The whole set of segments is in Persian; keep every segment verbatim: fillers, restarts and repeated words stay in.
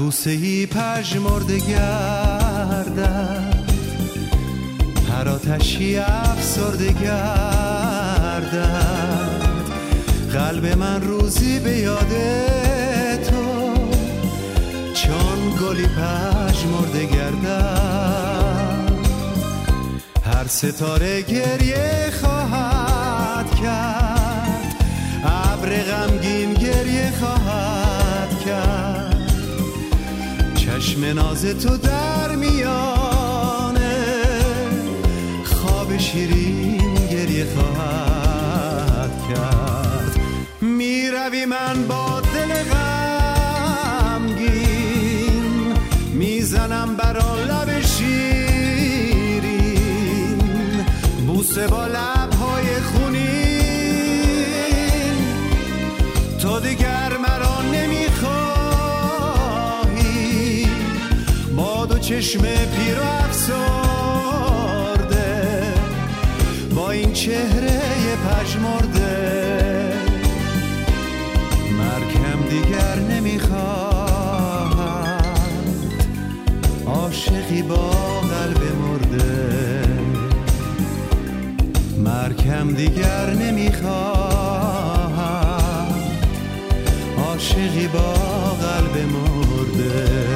بوسه‌ای پژمرده گردد، هر آتشی افسرده گردد. قلب من روزی به یاد تو چون گلی پژمرده گردد. هر ستاره گریه خواهد کرد، ابر غمگین گریه خواهد کرد. چشم ناز تو در میانه خواب شیرین گریه خواهد کرد. می روی من با دل غمگین، میزنم بر آن لب شیرین، بوسه با لبهای خونین. تو دیگر مرا نمیخواهی، با دو چشم پیر و افسرده، با این چهره پژمرده. مرگم دیگر نمیخواهد، عاشقی با قلب مرده. مرگم دیگر نمیخواهد، عاشقی با قلب مرده.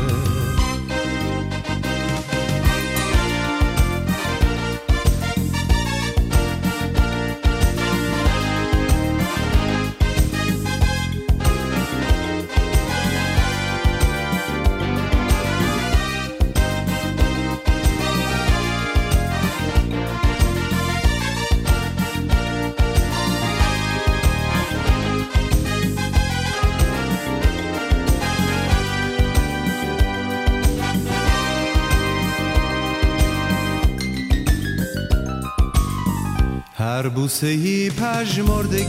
هر بوسه‌ای پژمرده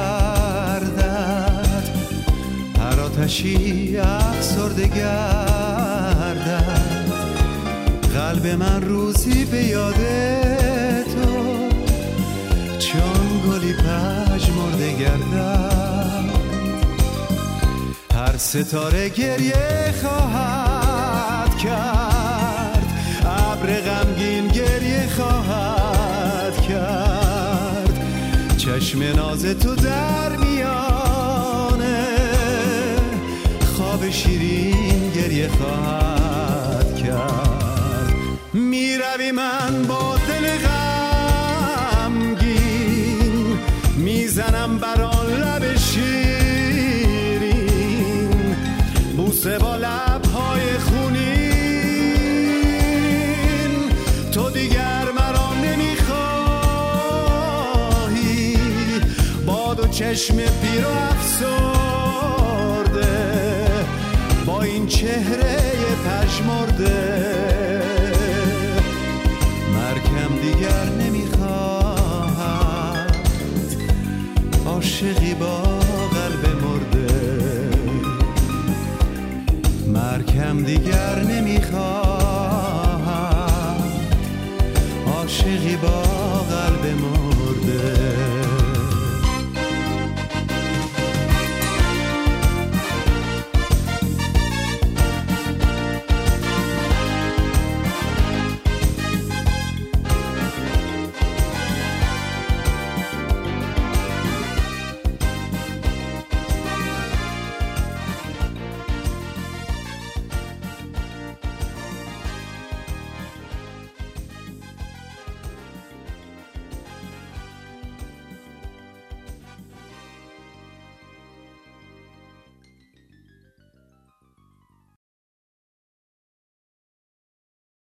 گردد، هر آتشی افسرده گردد. قلب من روزی به یاد تو چون گلی پژمرده گردد. هر ستاره گریه خواهد کرد، ابر غمگین گریه خواهد کرد. چشم ناز تو در میانه خواب شیرین گریه خواهد کرد. می روی من با دل غمگین، میزنم بر آن لب شیرین، بوسه با لبهای خونین. تو دیگر مرا نمیخواهی، با دو چشم پیر و افسرده، با این چهره پژمرده. مرگم دیگر نمیخواهد، عاشقی با قلب مرده. مرگم دیگر نمیخواهد، عاشقی با قلب مرده.